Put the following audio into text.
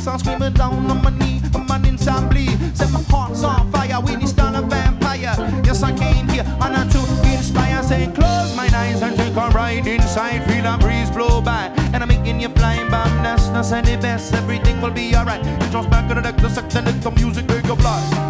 face and screaming down on my knee. A man in bleed. Set my heart's on fire. We need stand a vampire. Yes, I came here and I to inspire. Say close my eyes and take a ride inside. Feel a breeze blow by and I'm making you fly. Bam, that's the best. Everything will be alright. Just back to the deck, the section, the music, make a fly.